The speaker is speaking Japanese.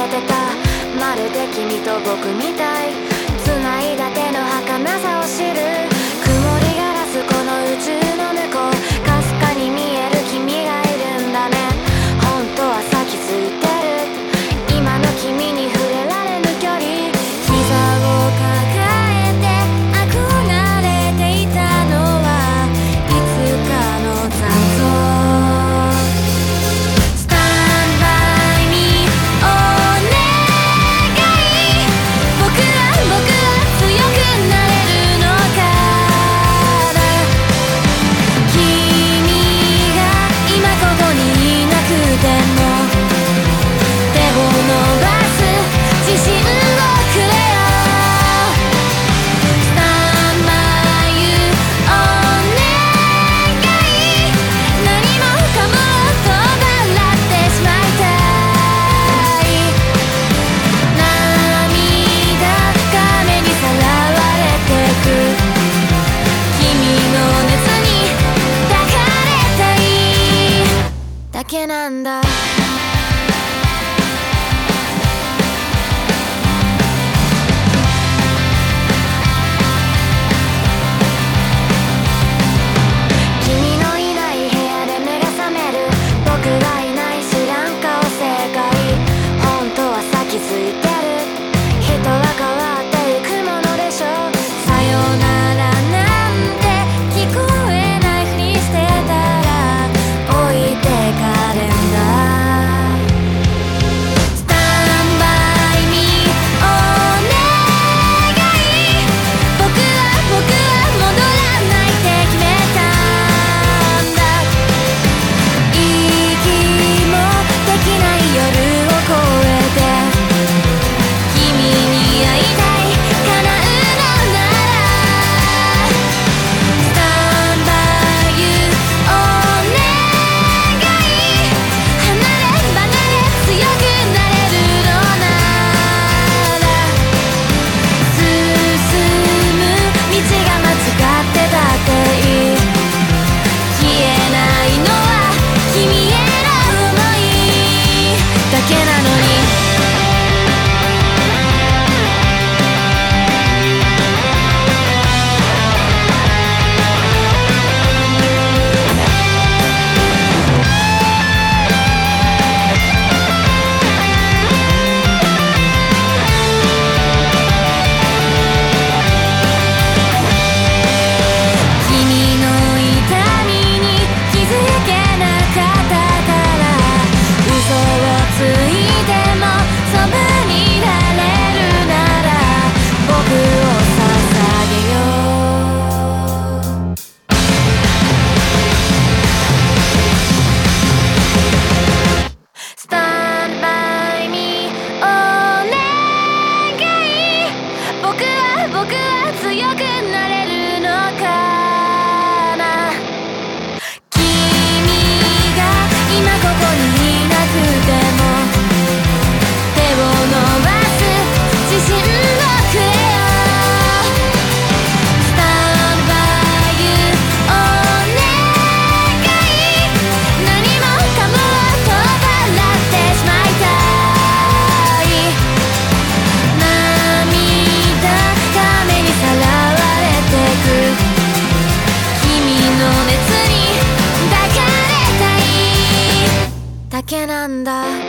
てた、まるで君と僕みたい、繋いだ手の儚さを知る。曇りガラスこの宇宙の向こう、かすかに見える君がいるんだね。本当はさ気づいてる、今の君に触れられぬ距離。膝を抱えて憧れていたのはいつかの残像。スタンバイミーお願い、僕は強くなれるのかな。君が今ここにいなくても手を伸ばす自信をくれよ。スタンバイお願い、何もかもとばらってしまいたい。涙が目にさらわれてく、君の熱に抱かれたいだけなんだ。君のいない部屋で目が覚める、僕がいない知らん顔正解。本当はさ気づいてる、人は変わってゆくものでしょ。さよならなんて聞こえないふりしてたら置いてかれんだ。スタンバイミーお願い、僕は戻らないって決めたんだ。息もできない夜を越えて君に会いたい、叶うのなら。スタンバイお願い、離れ離れ強くなれるのなら。進む道が間違ってたっていい、消えないのは君への想いだけなのに。君の痛みに気づけなかったから、嘘をついてもそばにいられるなら僕を捧げよう。スタンバイミーお願い、僕は強くなれるのかな。君が今ここにいなくても手を伸ばす自信をくれよ。スタンバイお願い、何もかもとばらってしまいたい。涙が目にさらわれてく、君の熱に抱かれたいだけなんだ。